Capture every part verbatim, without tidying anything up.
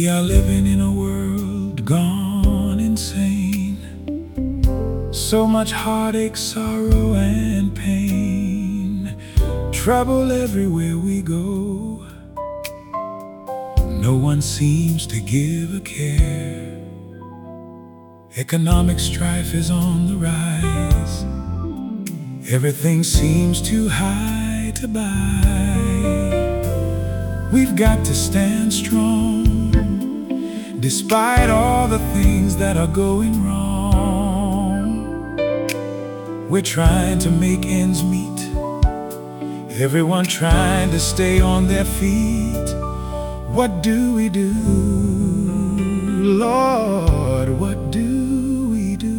We are living in a world gone insane. So much heartache, sorrow, and pain. Trouble everywhere we go. No one seems to give a care. Economic strife is on the rise. Everything seems too high to buy. We've got to stand strong, despite all the things that are going wrong. We're trying to make ends meet, everyone trying to stay on their feet. What do we do, Lord, what do we do?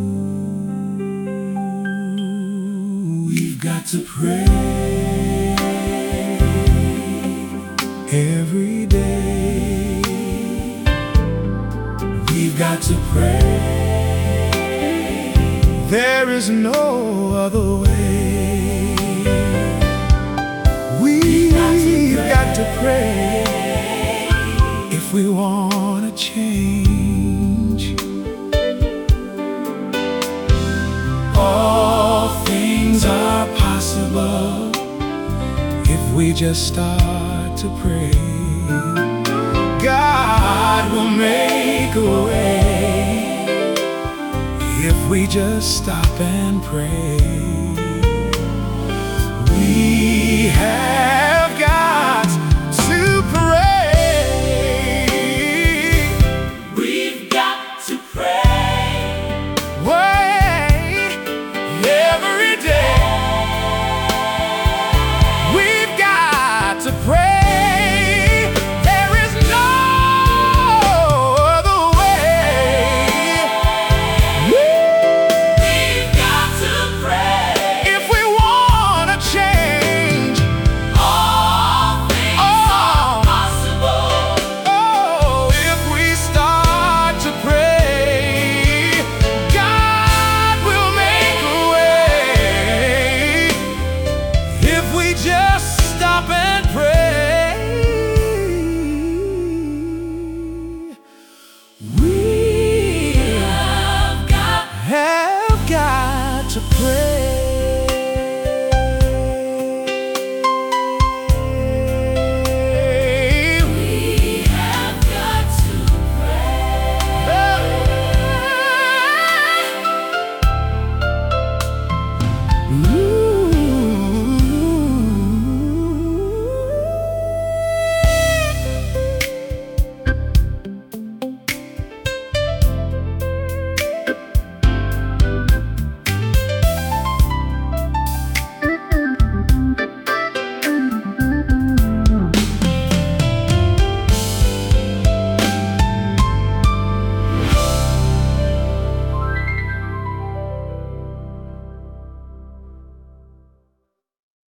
We've got to pray every day. We've got to pray. There is no other way. We've got to pray if we want to change. All things are possible if we just start to pray. God will make a way if we just stop and pray. We have